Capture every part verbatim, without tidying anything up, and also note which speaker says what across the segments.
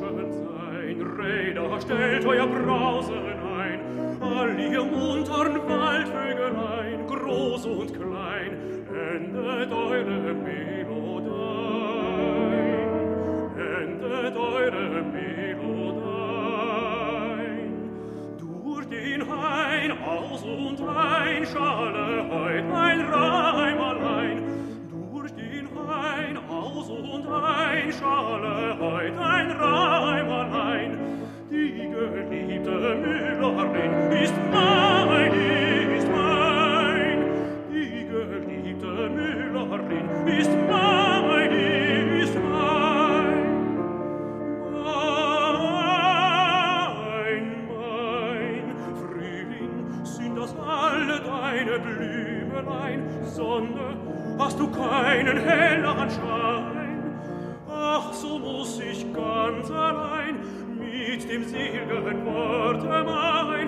Speaker 1: Rauschen sein. Räder, stellt euer Brausen ein, all ihr muntern Waldvögelein, groß und klein, endet eure Melodein, endet eure Melodein. Durch den Hain aus und ein schalle heut ein Reim allein, durch den Hain aus und ein schalle heut ein Reim allein. Die geliebte Müllerin ist mein, ist mein. Die geliebte Müllerin ist mein, ist mein. Mein, mein Frühling, sind das alle deine Blümelein? Sonne, hast du keinen helleren Schein? Ach, so muss ich ganz allein mit dem seligen Worte mein,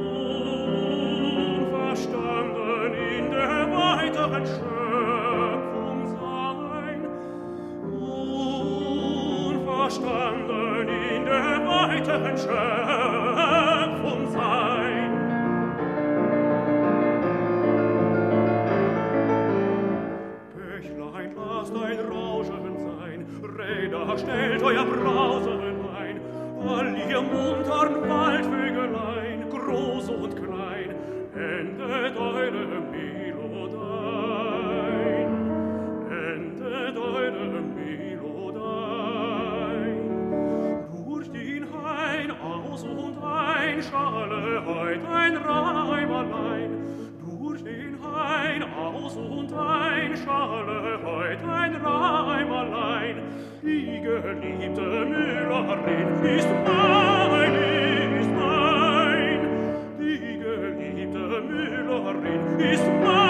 Speaker 1: unverstanden in der weiteren Schöpfung sein, unverstanden in der weiteren Schöpfung sein. Bächlein, lasst ein Rauschen sein, Räder, stellt euer Brausen ein, all ihr muntern Waldvögelein, groß und klein, endet eure Melodein, endet eure Melodein. Durch den Hain aus und ein schalle heut ein Reim allein, durch den Hain aus und ein schalle heut ein Reim allein. Die geliebte Müllerin ist mein, ist mein. Die geliebte Müllerin ist mein.